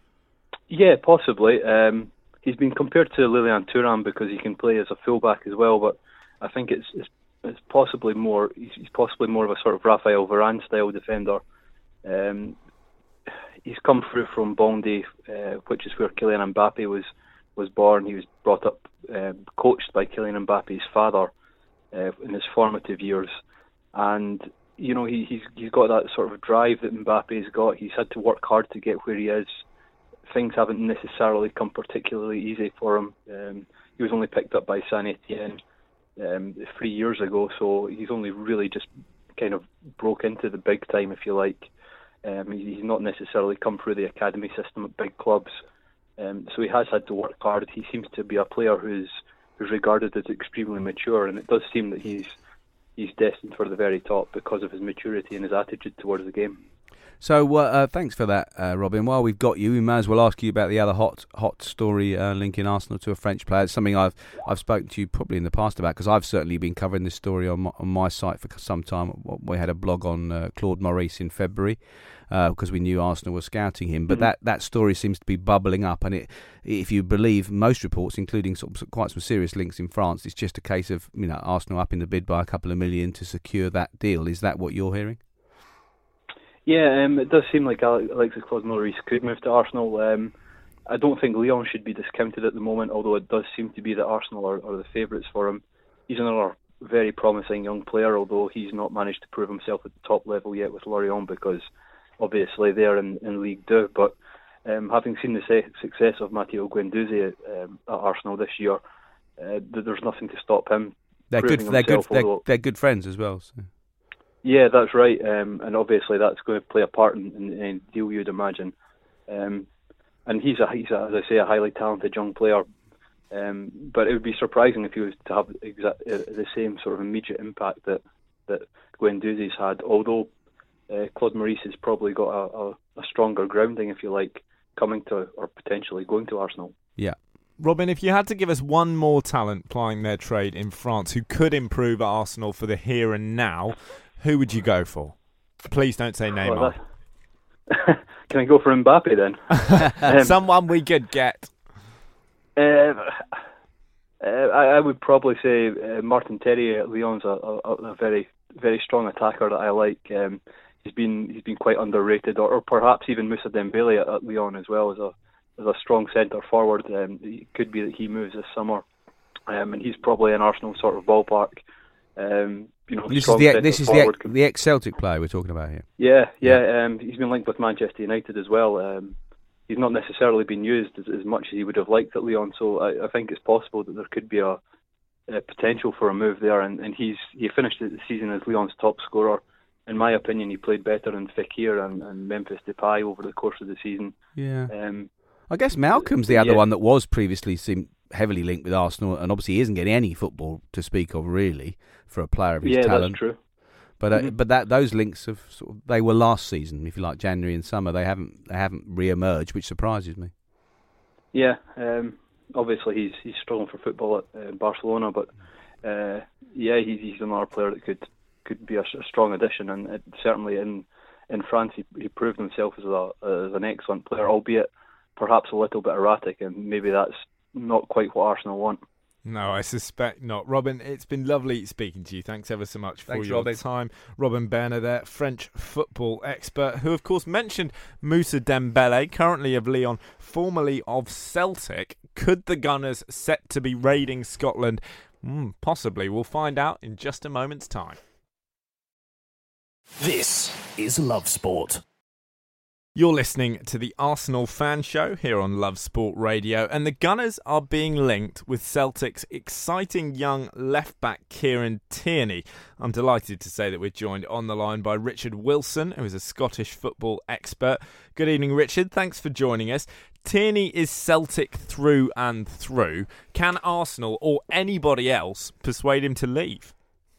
Yeah, possibly. Um, he's been compared to Lilian Thuram because he can play as a fullback as well, but I think it's it's, it's possibly more. He's possibly more of a sort of Raphael Varane style defender. Um, he's come through from Bondy, uh, which is where Kylian Mbappe was. was born. He was brought up, uh, coached by Kylian Mbappe's father uh, in his formative years, and you know he, he's he's got that sort of drive that Mbappe's got. He's had to work hard to get where he is. Things haven't necessarily come particularly easy for him. Um, he was only picked up by Saint Etienne um, three years ago, so he's only really just kind of broke into the big time, if you like. Um, he's not necessarily come through the academy system at big clubs. Um, so he has had to work hard. He seems to be a player who's who's regarded as extremely mature, and it does seem that he's he's destined for the very top because of his maturity and his attitude towards the game. So uh, uh, thanks for that, uh, Robin. While we've got you, we may as well ask you about the other hot hot story uh, linking Arsenal to a French player. It's something I've I've spoken to you probably in the past about, because I've certainly been covering this story on my, on my site for some time. We had a blog on uh, Claude Maurice in February, because uh, we knew Arsenal were scouting him. But mm-hmm. that, that story seems to be bubbling up, and it, if you believe most reports, including sort of quite some serious links in France, it's just a case of, you know, Arsenal upping the bid by a couple of million to secure that deal. Is that what you're hearing? Yeah, um, it does seem like Alexis Claude Maurice could move to Arsenal. Um, I don't think Lyon should be discounted at the moment, although it does seem to be that Arsenal are, are the favourites for him. He's another very promising young player, although he's not managed to prove himself at the top level yet with Lorient, because obviously they're in, in Ligue two. But um, having seen the se- success of Matteo Guendouzi at, um, at Arsenal this year, uh, there's nothing to stop him. They're good. They're good. They're, they're good friends as well. So. Yeah, that's right, um, and obviously that's going to play a part in, in, in any deal, you'd imagine. Um, and he's a, he's a, as I say, a highly talented young player. Um, but it would be surprising if he was to have exa- uh, the same sort of immediate impact that that Guendouzi's had. Although uh, Claude Maurice has probably got a, a, a stronger grounding, if you like, coming to or potentially going to Arsenal. Yeah. Robin, if you had to give us one more talent plying their trade in France who could improve at Arsenal for the here and now, who would you go for? Please don't say Neymar. Oh, can I go for Mbappe then? um, Someone we could get. Uh, uh, I, I would probably say uh, Martin Terrier at Lyon's a, a, a very, very strong attacker that I like. Um, he's been he's been quite underrated, or, or perhaps even Moussa Dembele at, at Lyon as well as a as a strong centre forward. Um, it could be that he moves this summer, um, and he's probably an Arsenal sort of ballpark. Um, you know, this is the this is the, the ex-Celtic player we're talking about here. Yeah, yeah. yeah. Um, he's been linked with Manchester United as well. Um, he's not necessarily been used as, as much as he would have liked at Lyon, so I, I think it's possible that there could be a, a potential for a move there. And, and he's he finished the season as Lyon's top scorer. In my opinion, he played better than Fekir and, and Memphis Depay over the course of the season. Yeah. Um, I guess Malcolm's the other yeah. one that was previously seemed heavily linked with Arsenal, and obviously he isn't getting any football to speak of really for a player of his yeah, talent. Yeah, that's true. But uh, mm-hmm. but that those links have sort of, they were last season, if you like, January and summer. They haven't they haven't re-emerged, which surprises me. Yeah, um, obviously he's he's struggling for football at uh, Barcelona, but uh, yeah, he's he's another player that could could be a, a strong addition, and it, certainly in in France he, he proved himself as a as an excellent player, albeit perhaps a little bit erratic, and maybe that's not quite what Arsenal want. No, I suspect not. Robin, it's been lovely speaking to you. Thanks ever so much for Thanks, your Robin. time. Robin Bernadette, French football expert, who of course mentioned Moussa Dembele, currently of Lyon, formerly of Celtic. Could the Gunners set to be raiding Scotland? Mm, possibly. We'll find out in just a moment's time. This is Love Sport. You're listening to the Arsenal Fan Show here on Love Sport Radio, and the Gunners are being linked with Celtic's exciting young left-back Kieran Tierney. I'm delighted to say that we're joined on the line by Richard Wilson, who is a Scottish football expert. Good evening, Richard. Thanks for joining us. Tierney is Celtic through and through. Can Arsenal or anybody else persuade him to leave?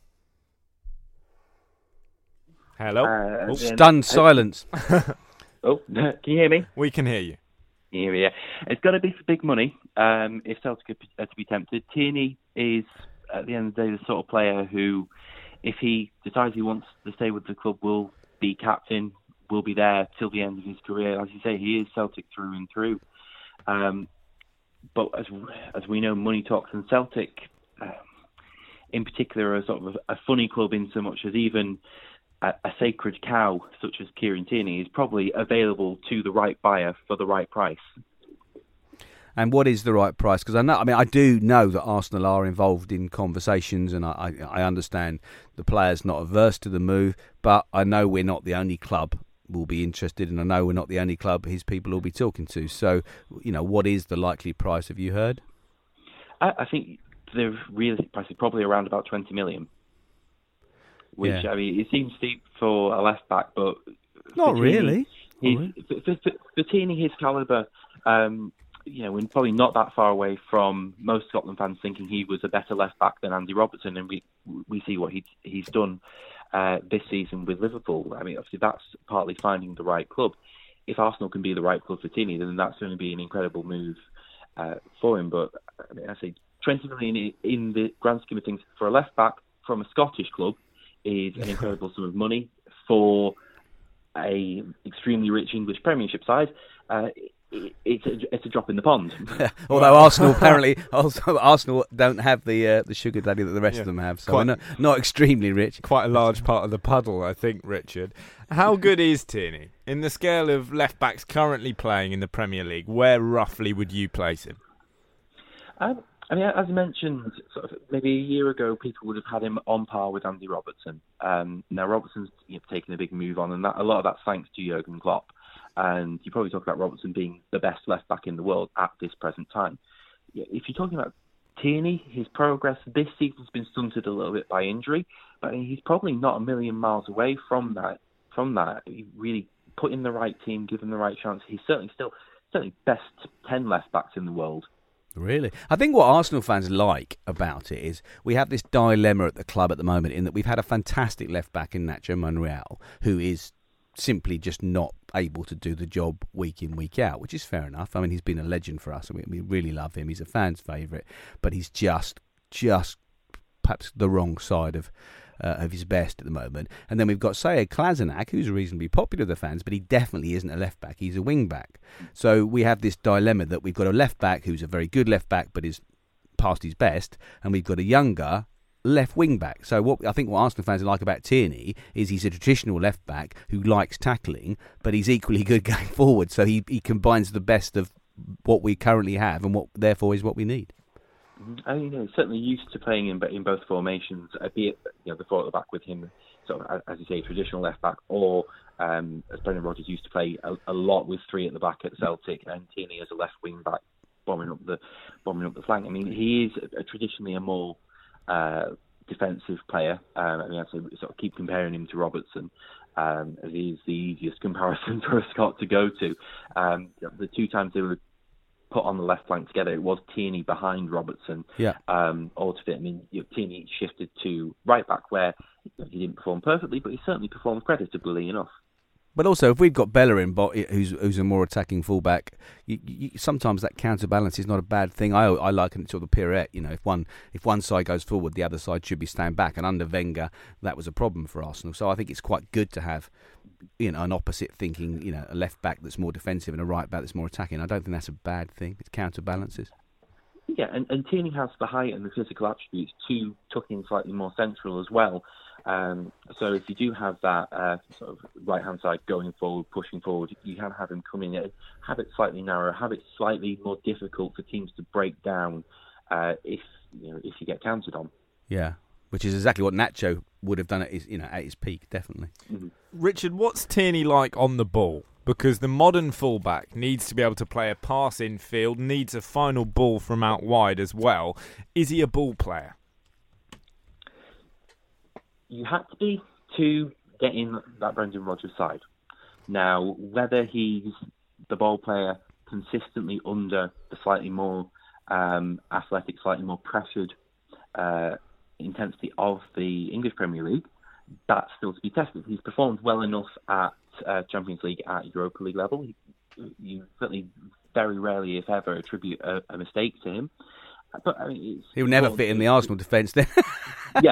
Hello? Uh, oh. Stunned silence. Oh, can you hear me? We can hear you. Yeah, yeah. It's got to be for big money um, if Celtic are to be tempted. Tierney is, at the end of the day, the sort of player who, if he decides he wants to stay with the club, will be captain, will be there till the end of his career. As you say, he is Celtic through and through. Um, but as as we know, money talks, and Celtic, uh, in particular, are sort of a, a funny club in so much as even A, a sacred cow such as Kieran Tierney is probably available to the right buyer for the right price. And what is the right price? Because I know, I mean, I do know that Arsenal are involved in conversations, and I, I, I understand the player's not averse to the move. But I know we're not the only club will be interested, and I know we're not the only club his people will be talking to. So, you know, what is the likely price? Have you heard? I, I think the realistic price is probably around about twenty million. Which, yeah. I mean, it seems steep for a left-back, but... Not for really. Tierney, his, for, for, for Tierney, his calibre, um, you know, we're probably not that far away from most Scotland fans thinking he was a better left-back than Andy Robertson, and we we see what he, he's done uh, this season with Liverpool. I mean, obviously, that's partly finding the right club. If Arsenal can be the right club for Tierney, then that's going to be an incredible move uh, for him. But, I mean, I say twenty million in the grand scheme of things for a left-back from a Scottish club is an incredible sum of money. For a extremely rich English Premiership side, uh, it, it's a, it's a drop in the pond. Although Arsenal apparently also Arsenal don't have the uh, the sugar daddy that the rest Yeah. of them have, so Quite- they're not, not extremely rich. Quite a large part of the puddle, I think, Richard. How good is Tierney? In the scale of left-backs currently playing in the Premier League, where roughly would you place him? Um, I mean, as I mentioned, sort of maybe a year ago, people would have had him on par with Andy Robertson. Um, now, Robertson's you know, taken a big move on, and that, a lot of that's thanks to Jurgen Klopp. And you probably talk about Robertson being the best left-back in the world at this present time. If you're talking about Tierney, his progress this season's been stunted a little bit by injury, but he's probably not a million miles away from that. From that, he really put in the right team, give him the right chance. He's certainly still certainly best ten left-backs in the world. Really? I think what Arsenal fans like about it is we have this dilemma at the club at the moment in that we've had a fantastic left-back in Nacho Monreal who is simply just not able to do the job week in, week out, which is fair enough. I mean, he's been a legend for us and we, we really love him. He's a fan's favourite, but he's just, just perhaps the wrong side of uh, of his best at the moment. And then we've got Sead Kolasinac, who's reasonably popular with the fans, but he definitely isn't a left-back. He's a wing-back. So we have this dilemma that we've got a left-back who's a very good left-back but is past his best, and we've got a younger left wing back. So what I think what Arsenal fans like about Tierney is he's a traditional left back who likes tackling, but he's equally good going forward. So he he combines the best of what we currently have, and what therefore is what we need. I mean, you know, certainly used to playing in in both formations, uh, be it you know the four at the back with him, sort of as you say, traditional left back, or um, as Brendan Rodgers used to play a, a lot with three at the back at Celtic, and Tierney as a left wing back, bombing up the bombing up the flank. I mean, he is a, a traditionally a more uh, defensive player. Um, I mean, I sort of keep comparing him to Robertson, um, as he is the easiest comparison for a Scot to go to. Um, the two times they were put on the left flank together, it was Tierney behind Robertson. Yeah. Um, all to fit. I mean, you know, Tierney shifted to right back where you know, he didn't perform perfectly, but he certainly performed creditably enough. But also, if we've got Bellerin, who's who's a more attacking fullback, you, you, sometimes that counterbalance is not a bad thing. I I liken it to the pirouette. You know, if one if one side goes forward, the other side should be stand back. And under Wenger, that was a problem for Arsenal. So I think it's quite good to have, you know, an opposite thinking. You know, a left back that's more defensive and a right back that's more attacking. I don't think that's a bad thing. It counterbalances. Yeah, and, and Tierney has the height and the physical attributes to tuck in slightly more central as well. Um, so if you do have that uh, sort of right-hand side going forward, pushing forward, you can have him come in, uh, have it slightly narrower, have it slightly more difficult for teams to break down uh, if you know if you get counted on. Yeah, which is exactly what Nacho would have done at his you know at his peak, definitely. Mm-hmm. Richard, what's Tierney like on the ball? Because the modern fullback needs to be able to play a pass in field, needs a final ball from out wide as well. Is he a ball player? You had to be to get in that Brendan Rodgers side. Now, whether he's the ball player consistently under the slightly more um, athletic, slightly more pressured uh, intensity of the English Premier League, that's still to be tested. He's performed well enough at uh, Champions League, at Europa League level. You certainly very rarely, if ever, attribute a, a mistake to him. But I mean, it's He'll never fit in the Arsenal defence then. Yeah.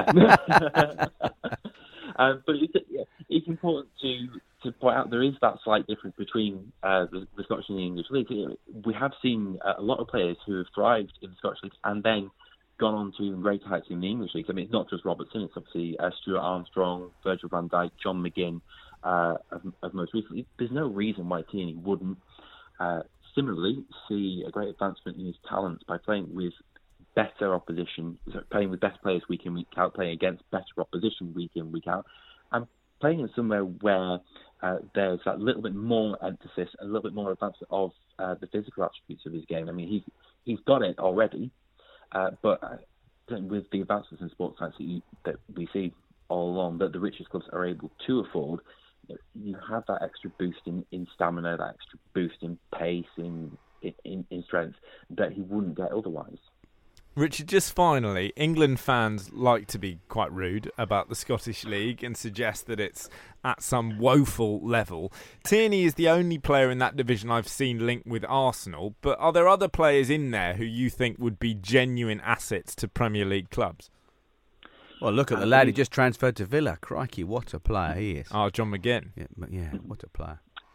um, but it's, yeah, it's important to, to point out there is that slight difference between uh, the, the Scottish and the English League. We have seen a lot of players who have thrived in the Scottish League and then gone on to even greater heights in the English League. I mean, it's not just Robertson, it's obviously uh, Stuart Armstrong, Virgil van Dijk, John McGinn, uh, of, of most recently. There's no reason why Tierney wouldn't uh, similarly see a great advancement in his talents by playing with better opposition, playing with best players week in, week out, playing against better opposition week in, week out, and playing in somewhere where uh, there's that little bit more emphasis, a little bit more advancement of uh, the physical attributes of his game. I mean, he's he's got it already, uh, but uh, with the advances in sports science that, you, that we see all along, that the richest clubs are able to afford, you have that extra boost in, in stamina, that extra boost in pace, in, in, in strength, that he wouldn't get otherwise. Richard, just finally, England fans like to be quite rude about the Scottish League and suggest that it's at some woeful level. Tierney is the only player in that division I've seen linked with Arsenal, but are there other players in there who you think would be genuine assets to Premier League clubs? Well, look at the lad who just transferred to Villa. Crikey, what a player he is. Oh, John McGinn. Yeah, yeah, what a player.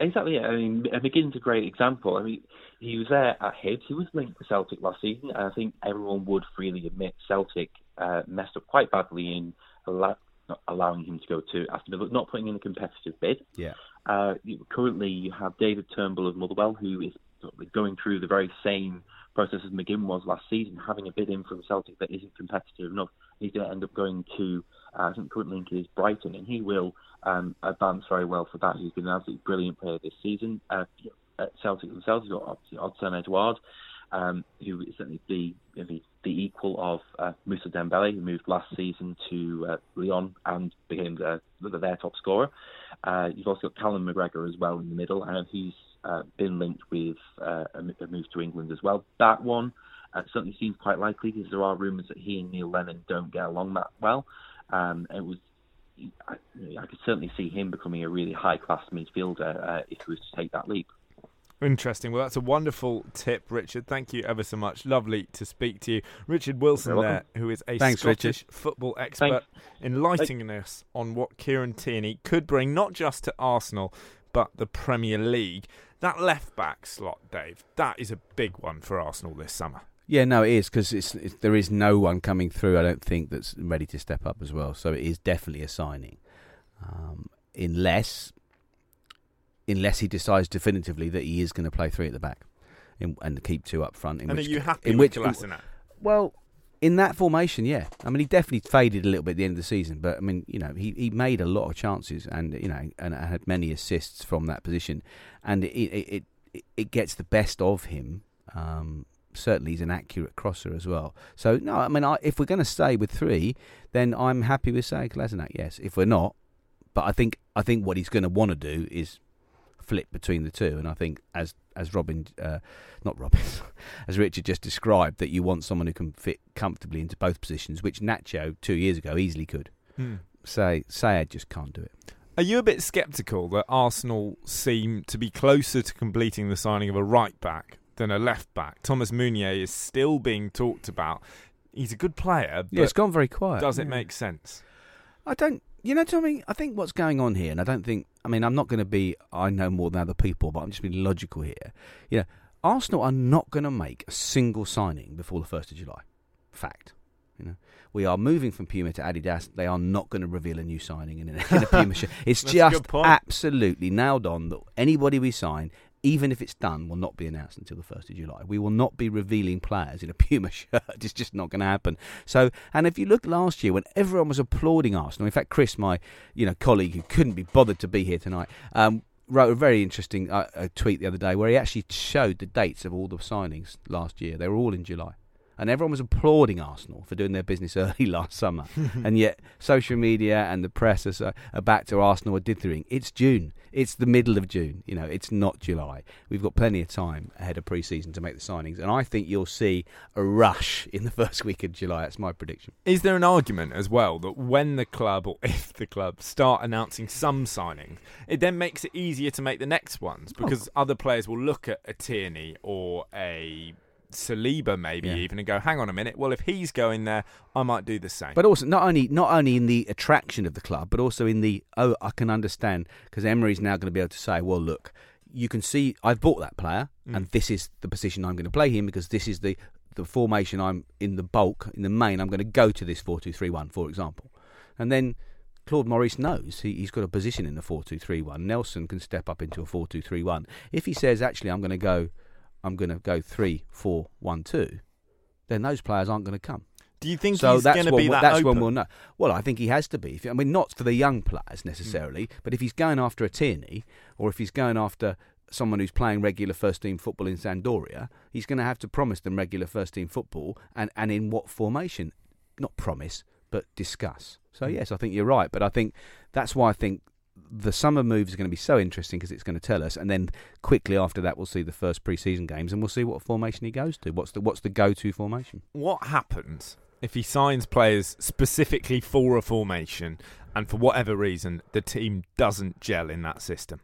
Exactly. I mean, McGinn's a great example. I mean, he was there at Hibs. He was linked to Celtic last season, and I think everyone would freely admit Celtic uh, messed up quite badly in allow- not allowing him to go to Aston Villa, not putting in a competitive bid. Yeah. Uh, currently, you have David Turnbull of Motherwell, who is going through the very same process as McGinn was last season, having a bid in from Celtic that isn't competitive enough. He's going to end up going to, uh, I think current link is Brighton, and he will um, advance very well for that. He's been an absolutely brilliant player this season. Uh, at Celtic themselves, you've got obviously Odsonne Edouard, um, who is certainly the, the the equal of uh, Moussa Dembele, who moved last season to uh, Lyon and became the, their top scorer. Uh, you've also got Callum McGregor as well in the middle, and he's uh, been linked with uh, a, a move to England as well. That one uh, certainly seems quite likely because there are rumours that he and Neil Lennon don't get along that well. Um, it was I, I could certainly see him becoming a really high-class midfielder uh, if he was to take that leap. Interesting. Well, that's a wonderful tip, Richard. Thank you ever so much. Lovely to speak to you. Richard Wilson there, who is a Thanks, Scottish Richard. football expert, Thanks. enlightening Thanks. us on what Kieran Tierney could bring, not just to Arsenal, but the Premier League. That left-back slot, Dave, that is a big one for Arsenal this summer. Yeah, no, it is, because it's, it's, there is no one coming through, I don't think, that's ready to step up as well. So it is definitely a signing. Um, unless... Unless he decides definitively that he is going to play three at the back in, and keep two up front. In and which, are you happy in with which, Kolasinac? Well, in that formation, yeah. I mean, he definitely faded a little bit at the end of the season, but I mean, you know, he, he made a lot of chances and you know and had many assists from that position, and it it it, it gets the best of him. Um, certainly, he's an accurate crosser as well. So no, I mean, I, if we're going to stay with three, then I'm happy with saying Kolasinac. Yes, if we're not, but I think I think what he's going to want to do is flip between the two, and I think as as Robin, uh, not Robin, as Richard just described, that you want someone who can fit comfortably into both positions, which Nacho two years ago easily could. Hmm. Say Sayed just can't do it. Are you a bit sceptical that Arsenal seem to be closer to completing the signing of a right back than a left back? Thomas Meunier is still being talked about. He's a good player, but yeah, it's gone very quiet. Does it yeah. make sense? I don't. You know, Tommy, I think what's going on here, and I don't think, I mean, I'm not going to be, I know more than other people, but I'm just being logical here. You know, Arsenal are not going to make a single signing before the first of July. Fact. You know, we are moving from Puma to Adidas. They are not going to reveal a new signing in a, in a Puma shirt. It's just absolutely nailed on that anybody we sign, even if it's done, will not be announced until the first of July. We will not be revealing players in a Puma shirt. It's just not going to happen. So, and if you look last year when everyone was applauding Arsenal, in fact, Chris, my you know colleague who couldn't be bothered to be here tonight, um, wrote a very interesting uh, a tweet the other day where he actually showed the dates of all the signings last year. They were all in July. And everyone was applauding Arsenal for doing their business early last summer. And yet social media and the press are, are back to Arsenal are dithering. It's June. It's the middle of June. You know, it's not July. We've got plenty of time ahead of pre-season to make the signings. And I think you'll see a rush in the first week of July. That's my prediction. Is there an argument as well that when the club, or if the club, start announcing some signings, it then makes it easier to make the next ones? Because oh. other players will look at a Tierney or a Saliba maybe yeah. even and go, hang on a minute, well if he's going there I might do the same. But also not only not only in the attraction of the club, but also in the oh I can understand, because Emery's now going to be able to say, well look, you can see I've bought that player mm. and this is the position I'm going to play him, because this is the the formation I'm in the bulk, in the main I'm going to go to this four two three one, for example. And then Claude Maurice knows he, he's got a position in the four two three one. Nelson can step up into a four two three one. If he says actually I'm going to go I'm going to go three, four, one, two, then those players aren't going to come. Do you think so he's going to be that that's open? When we'll know. Well, I think he has to be. If, I mean, not for the young players necessarily, mm. but if he's going after a Tierney, or if he's going after someone who's playing regular first-team football in Sampdoria, he's going to have to promise them regular first-team football, and, and in what formation? Not promise, but discuss. So, mm. yes, I think you're right, but I think that's why I think the summer moves are going to be so interesting, because it's going to tell us, and then quickly after that we'll see the first pre-season games and we'll see what formation he goes to. What's the what's the go-to formation? What happens if he signs players specifically for a formation and for whatever reason the team doesn't gel in that system?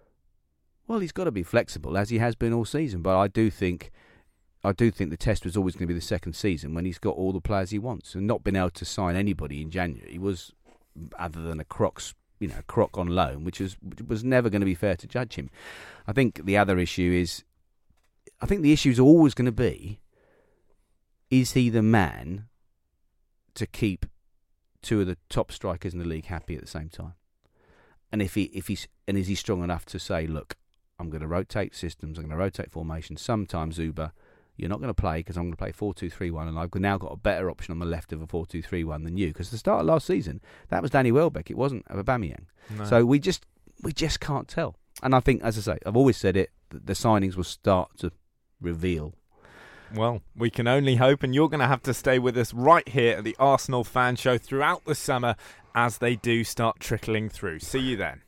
Well, he's got to be flexible, as he has been all season, but I do think I do think the test was always going to be the second season when he's got all the players he wants, and not being able to sign anybody in January was, other than a Crocs you know, crock on loan, which was which was never going to be fair to judge him. I think the other issue is, I think the issue is always going to be, is he the man to keep two of the top strikers in the league happy at the same time? And if he if he's and is he strong enough to say, look, I'm going to rotate systems, I'm going to rotate formations. Sometimes, Zuba, you're not going to play because I'm going to play four two three one, and I've now got a better option on the left of a four two three one than you. Because the start of last season, that was Danny Welbeck. It wasn't Aubameyang. No. So we just we just can't tell. And I think, as I say, I've always said it, the signings will start to reveal. Well, we can only hope, and you're going to have to stay with us right here at the Arsenal Fan Show throughout the summer as they do start trickling through. See you then.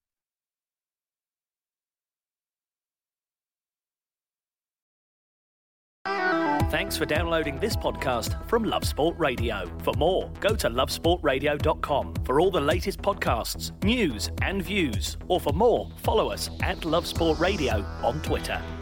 Thanks for downloading this podcast from Love Sport Radio. For more, go to love sport radio dot com for all the latest podcasts, news and views. Or for more, follow us at Love Sport Radio on Twitter.